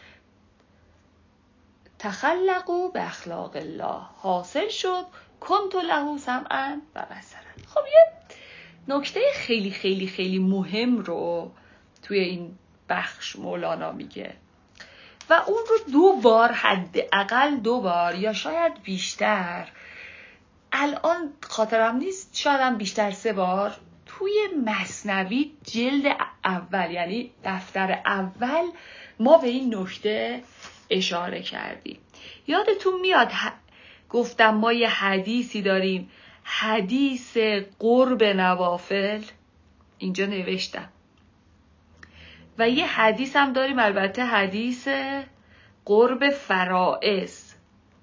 تخلقوا به اخلاق الله، حاصل شد کنت له سمعا و بصرا. خب یه نکته خیلی خیلی خیلی مهم رو توی این بخش مولانا میگه و اون رو دو بار، حداقل دو بار یا شاید بیشتر، الان خاطرم نیست، شاید هم بیشتر، سه بار توی مثنوی جلد اول یعنی دفتر اول ما به این نکته اشاره کردیم. یادتون میاد ح... گفتم ما یه حدیثی داریم، حدیث قرب نوافل، اینجا نوشتم، و یه حدیث هم داریم البته حدیث قرب فرائض.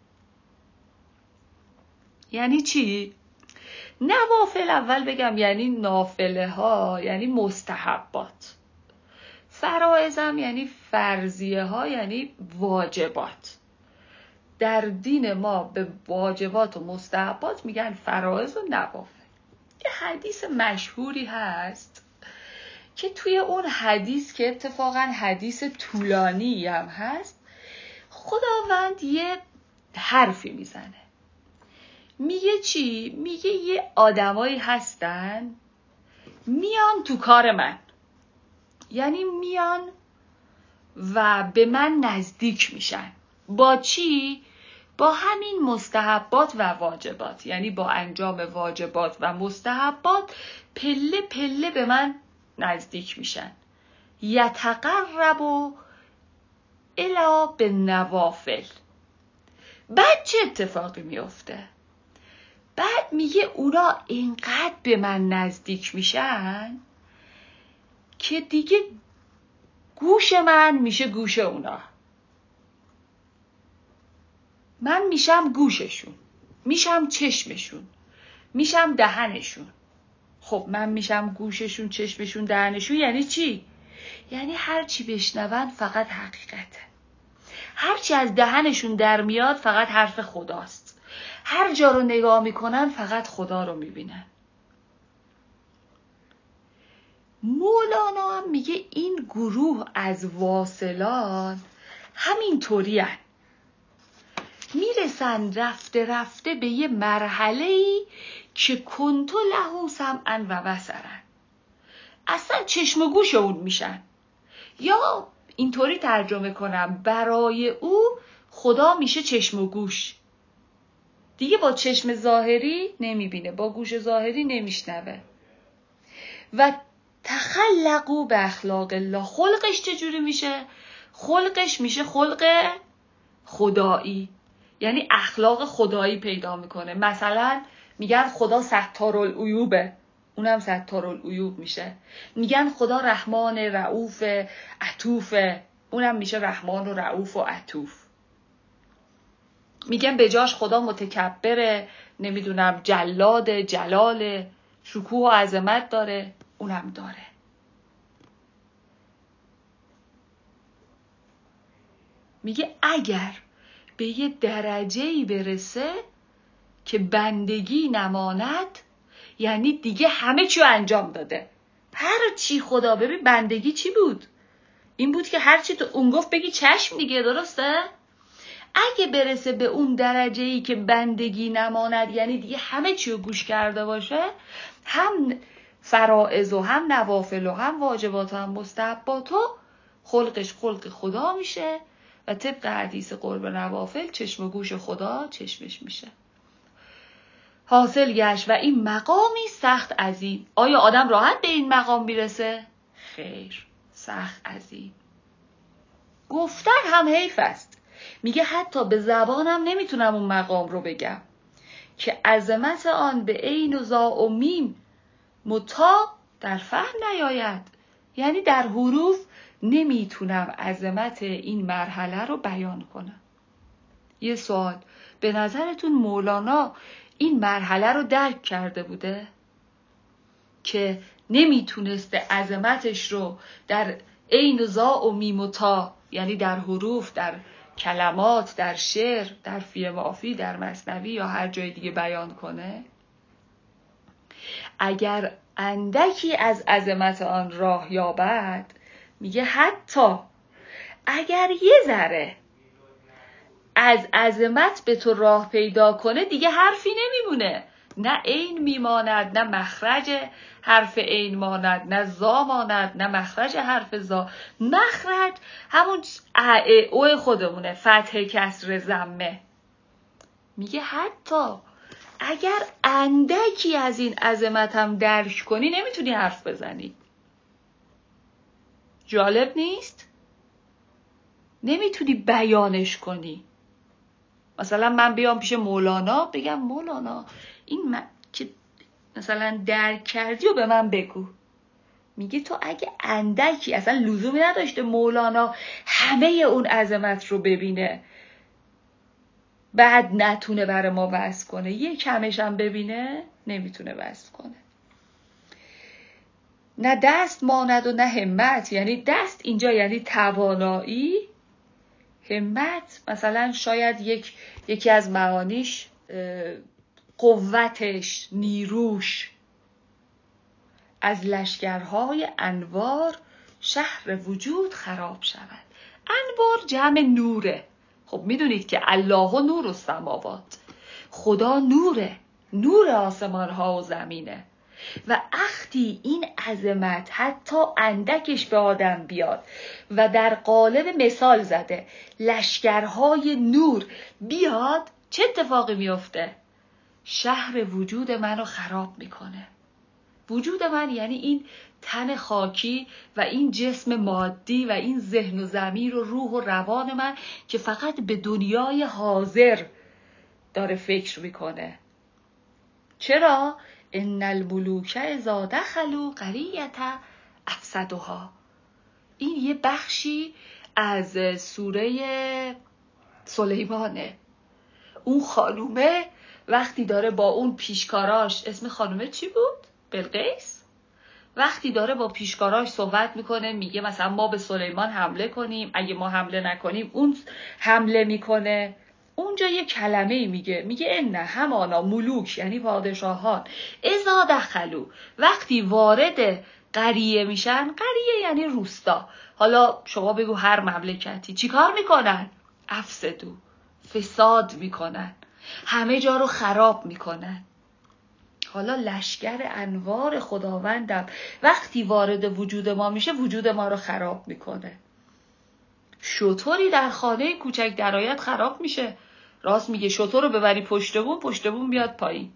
یعنی چی؟ نوافل اول بگم یعنی نافله ها، یعنی مستحبات. فرائض هم یعنی فرضیه ها، یعنی واجبات. در دین ما به واجبات و مستحبات میگن فرائض و نوافل. یه حدیث مشهوری هست که توی اون حدیث که اتفاقا حدیث طولانی هم هست، خداوند یه حرفی میزنه. میگه چی؟ میگه یه آدمایی هستن میان تو کار من، یعنی میان و به من نزدیک میشن. با چی؟ با همین مستحبات و واجبات، یعنی با انجام واجبات و مستحبات پله پله به من نزدیک میشن. یتقرب الی بالنوافل. بعد چه اتفاقی میفته؟ بعد میگه اونا اینقدر به من نزدیک میشن که دیگه گوش من میشه گوش اونا، من میشم گوششون، میشم چشمشون، میشم دهنشون. خب من میشم گوششون، چشمشون، دهنشون، یعنی چی؟ یعنی هر چی بشنون فقط حقیقته. هر چی از دهنشون در میاد فقط حرف خداست. هر جا رو نگاه میکنن فقط خدا رو میبینن. مولانا هم میگه این گروه از واصلان همین طوری هن. میرسن رفته رفته به یه مرحله‌ای که کنتو له سمعا و بصرا، اصلا چشم و گوش اون میشن. یا اینطوری ترجمه کنم، برای او خدا میشه چشم و گوش. دیگه با چشم ظاهری نمیبینه، با گوش ظاهری نمیشنوه. و تخلقوا به اخلاق الله. خلقش چجوری میشه؟ خلقش میشه خلق خدایی، یعنی اخلاق خدایی پیدا میکنه. مثلا میگن خدا ستارالعیوبه، اونم ستارالعیوب میشه. میگن خدا رحمان رؤوف عطوف، اونم میشه رحمان و رؤوف و عطوف. میگن به جاش خدا متکبره، نمیدونم جلاد، جلال، شکوه و عظمت داره، اونم داره. میگه اگر به یه درجه‌ای برسه که بندگی نماند، یعنی دیگه همه چی رو انجام داده. هر چی خدا، ببین بندگی چی بود؟ این بود که هر چی تو اون گفت بگی چشم دیگه، درسته؟ اگه برسه به اون درجه‌ای که بندگی نماند، یعنی دیگه همه چی رو گوش کرده باشه، هم فرائض و هم نوافل و هم واجبات و هم مستحبات و خلقش خلق خدا میشه و طبق حدیث قرب نوافل چشم و گوش خدا چشمش میشه. حاصل گشت و این مقامی سخت عظیم. آیا آدم راحت به این مقام میرسه؟ خیر، سخت عظیم. گفتن هم حیف است. میگه حتی به زبانم نمیتونم اون مقام رو بگم که عظمت آن به عین و ضاء و میم متا در فهم نیاید. یعنی در حروف نمیتونم عظمت این مرحله رو بیان کنم. یه سوال، به نظرتون مولانا این مرحله رو درک کرده بوده که نمیتونسته عظمتش رو در عین و ضاء و میم و تا، یعنی در حروف، در کلمات، در شعر، در فی مافی، در مثنوی یا هر جای دیگه بیان کنه؟ اگر اندکی از عظمت آن راه یابد، میگه حتی اگر یه ذره از عظمت به تو راه پیدا کنه، دیگه حرفی نمیمونه. نه عین میماند، نه مخرج حرف عین ماند، نه زا ماند، نه مخرج حرف زا. مخرج همون ا او خودمونه، فتح کسر ضمه. میگه حتی اگر اندکی از این عظمت هم درک کنی، نمیتونی حرف بزنی. جالب نیست؟ نمیتونی بیانش کنی. مثلا من بیام پیش مولانا بگم مولانا این من که مثلا درک کردی و به من بگو. میگه تو اگه اندکی، اصلا لزومی نداشته مولانا همه اون عظمت رو ببینه بعد نتونه برای ما وصف کنه، یه کمش هم ببینه نمیتونه وصف کنه. نه دست ماند و نه همت. یعنی دست اینجا یعنی توانایی، همت مثلا شاید یک یکی از معانیش قوتش، نیروش. از لشکرهای انوار شهر وجود خراب شود. انوار جمع نوره. خب میدونید که الله نور السماوات، خدا نوره، نور آسمان ها و زمینه. و وقتی این عظمت حتی اندکش به آدم بیاد و در قالب مثال زده لشکرهای نور بیاد، چه اتفاقی میفته؟ شهر وجود منو خراب میکنه. وجود من یعنی این تن خاکی و این جسم مادی و این ذهن و ضمیر و روح و روان من که فقط به دنیای حاضر داره فکر میکنه. چرا؟ ان الملوک اذا دخلوا قریة افسدوها. این یه بخشی از سوره سلیمانه. اون خانومه وقتی داره با اون پیشکاراش، اسم خانومه چی بود؟ بلقیس. وقتی داره با پیشکاراش صحبت میکنه، میگه مثلا ما به سلیمان حمله کنیم، اگه ما حمله نکنیم اون حمله میکنه. اونجا یه کلمه میگه، میگه ان همانا ملوک، یعنی پادشاهان، اذا دخلوا، وقتی وارد قریه میشن، قریه یعنی روستا، حالا شما بگو هر مملکتی، چیکار میکنن؟ افسدو، فساد میکنن، همه جا رو خراب میکنن. حالا لشکر انوار خداوندم وقتی وارد وجود ما میشه، وجود ما رو خراب میکنه. شطوری در خانه کوچک درآید خراب میشه. راست میگه، شطور رو ببری پشت بوم، پشت بوم بیاد پایین.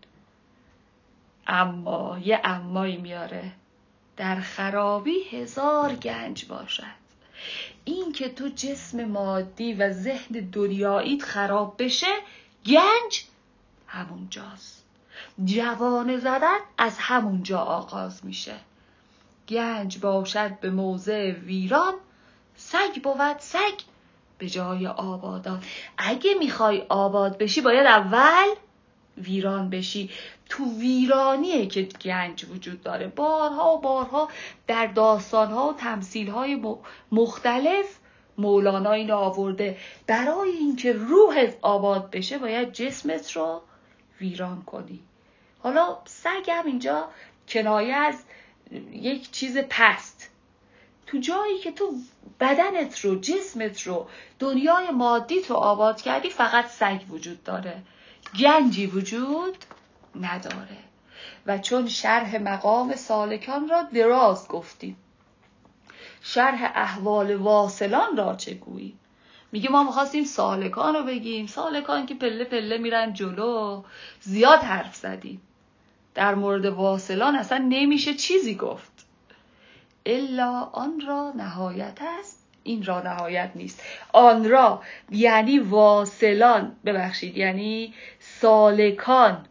اما یه امایی میاره، در خرابی هزار گنج باشد. این که تو جسم مادی و ذهن دنیاییت خراب بشه، گنج همونجاست. جوانه زدن از همونجا آغاز میشه. گنج باشد به موضع ویران، سگ بود سگ به جای آبادان. اگه میخوای آباد بشی باید اول ویران بشی. تو ویرانیه که گنج وجود داره. بارها و بارها در داستانها و تمثیلهای مختلف مولانا اینو آورده. برای اینکه روحت آباد بشه باید جسمت رو ویران کنی. حالا سگ هم اینجا کنایه از یک چیز پست. تو جایی که تو بدنت رو، جسمت رو، دنیای مادیت رو آباد کردی، فقط سگ وجود داره، گنجی وجود نداره. و چون شرح مقام سالکان را دراز گفتیم، شرح احوال واصلان را چه گوییم؟ میگه ما میخواستیم سالکان رو بگیم، سالکان که پله پله میرن جلو، زیاد حرف زدیم. در مورد واصلان اصلا نمیشه چیزی گفت. الا آن را نهایت است، این را نهایت نیست. آن را یعنی واصلان، ببخشید یعنی سالکان،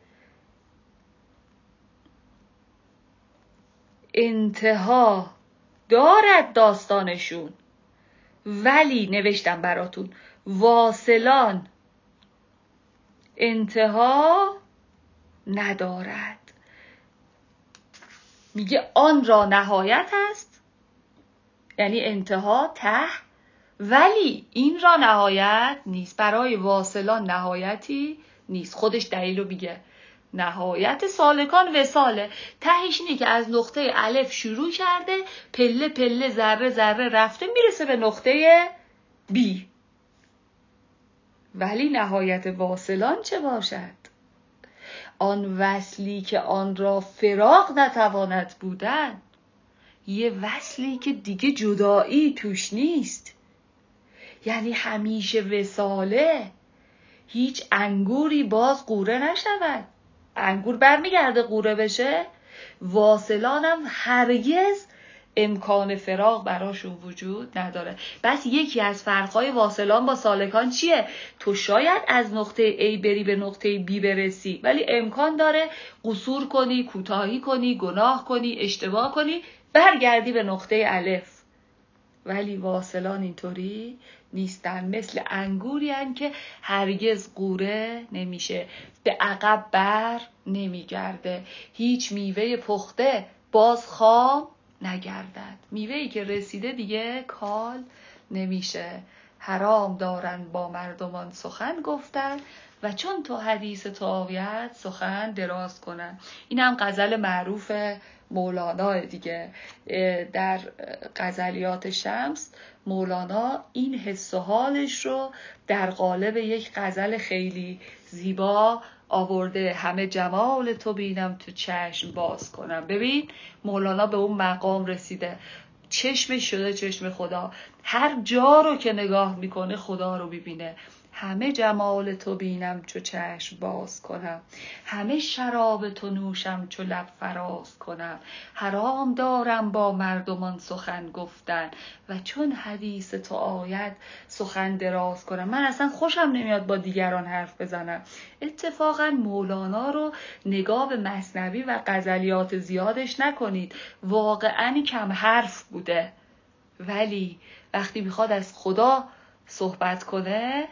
انتها دارد داستانشون، ولی نوشتم براتون واصلان انتها ندارد. میگه آن را نهایت است، یعنی انتها ته، ولی این را نهایت نیست. برای واصلان نهایتی نیست. خودش دلیل رو میگه. نهایت سالکان وصاله، تهش اینه که از نقطه الف شروع کرده، پله پله ذره ذره رفته، میرسه به نقطه بی. ولی نهایت واصلان چه باشد؟ آن وصلی که آن را فراق نتواند بودن. یه وصلی که دیگه جدایی توش نیست، یعنی همیشه وصاله. هیچ انگوری باز قوره نشود. انگور برمیگرده قوره بشه. واصلانم هرگز امکان فراق براشون وجود نداره. بس یکی از فرقهای واصلان با سالکان چیه؟ تو شاید از نقطه A بری به نقطه B برسی، ولی امکان داره قصور کنی، کوتاهی کنی، گناه کنی، اشتباه کنی، برگردی به نقطه الف. ولی واصلان اینطوری نیستن. مثل انگوری هن که هرگز قوره نمیشه، به عقب بر نمیگرده. هیچ میوه پخته باز خام نگردد. میوهی که رسیده دیگه کال نمیشه. حرام دارن با مردمان سخن گفتن، و چون تو حدیث تو آید سخن دراز کنن. این هم غزل معروف مولانا دیگه. در غزلیات شمس مولانا این حس و حالش رو در قالب یک غزل خیلی زیبا آورده. همه جمال تو بینم تو چشم باز کنم. ببین مولانا به اون مقام رسیده، چشمش شده چشم خدا، هر جا رو که نگاه میکنه خدا رو ببینه. همه جمال تو بینم چو چشم باز کنم، همه شراب تو نوشم چو لب فراز کنم. حرام دارم با مردمان سخن گفتن، و چون حدیث تو آید سخن دراز کنم. من اصلا خوشم نمیاد با دیگران حرف بزنم. اتفاقا مولانا رو نگاه به مثنوی و غزلیات زیادش نکنید، واقعا کم حرف بوده، ولی وقتی میخواد از خدا صحبت کنه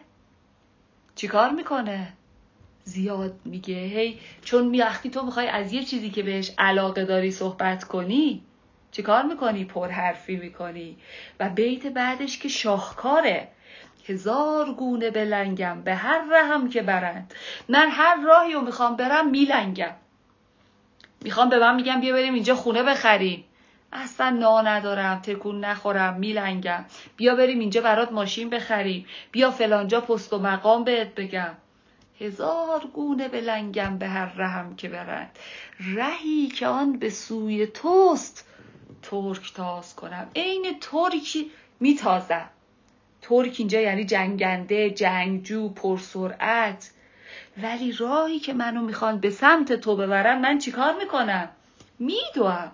چیکار میکنه؟ زیاد میگه. هی چون وقتی تو میخوای از یه چیزی که بهش علاقه داری صحبت کنی چیکار میکنی؟ پرحرفی میکنی. و بیت بعدش که شاهکاره، هزار گونه بلنگم به هر رهم که برند. من هر راهی رو میخوام برم میلنگم. میخوام به من میگم بیا بریم اینجا خونه بخریم، اصلا نا ندارم، تکون نخورم، میلنگم. بیا بریم اینجا برات ماشین بخریم، بیا فلانجا پست و مقام بهت بگم. هزار گونه بلنگم به هر رهم که برند، رهی که آن به سوی توست ترک تاز کنم. عین ترکی میتازم. ترک اینجا یعنی جنگنده، جنگجو، پرسرعت. ولی راهی که منو میخوان به سمت تو ببرن، من چیکار میکنم؟ میدوام.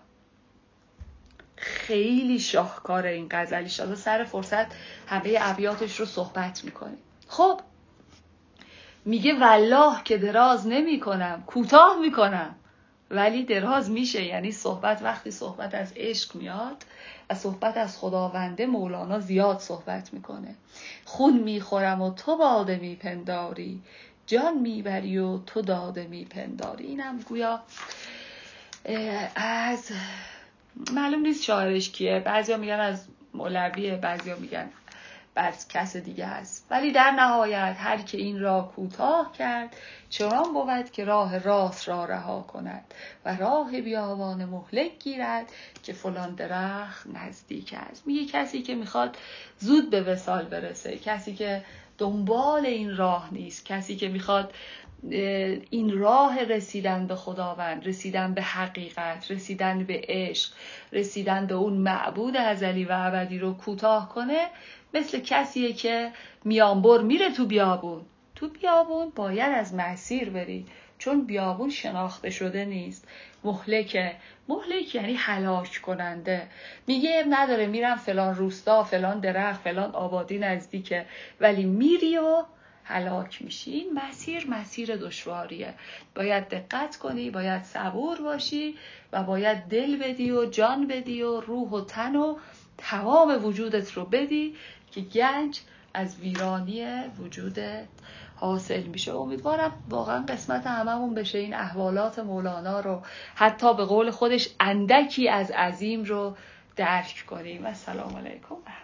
خیلی شاهکاره این غزل. ان سر فرصت همه ابیاتش رو صحبت میکنیم. خب میگه والله که دراز نمی کنم، کوتاه میکنم ولی دراز میشه. یعنی صحبت وقتی صحبت از عشق میاد، از صحبت از خداونده، مولانا زیاد صحبت میکنه. خون میخورم و تو باده میپنداری، جان میبری و تو داده میپنداری. اینم گویا از معلوم نیست شاعرش کیه، بعضیا میگن از مولویه، بعضیا میگن از کس دیگه هست. ولی در نهایت هر که این راه کوتاه کرد، چنان بود که راه راست را رها کند و راه بیابان مهلک گیرد که فلان درخت نزدیک است. میگه کسی که میخواد زود به وصال برسه، کسی که دنبال این راه نیست، کسی که میخواد این راه رسیدن به خداوند، رسیدن به حقیقت، رسیدن به عشق، رسیدن به اون معبود ازلی و ابدی رو کوتاه کنه، مثل کسیه که میانبر میره تو بیابون. تو بیابون باید از مسیر بری، چون بیابون شناخته شده نیست. مهلکه. مهلک یعنی هلاک کننده. میگه نداره میرم فلان روستا، فلان درخت، فلان آبادی نزدیکه، ولی میری و هلاک میشی. این مسیر مسیر دشواریه. باید دقت کنی، باید صبور باشی و باید دل بدی و جان بدی و روح و تن و تمام وجودت رو بدی که گنج از ویرانی وجودت حاصل میشه. امیدوارم واقعا قسمت هممون بشه این احوالات مولانا رو، حتی به قول خودش اندکی از عظیم رو درک کنیم. و السلام علیکم.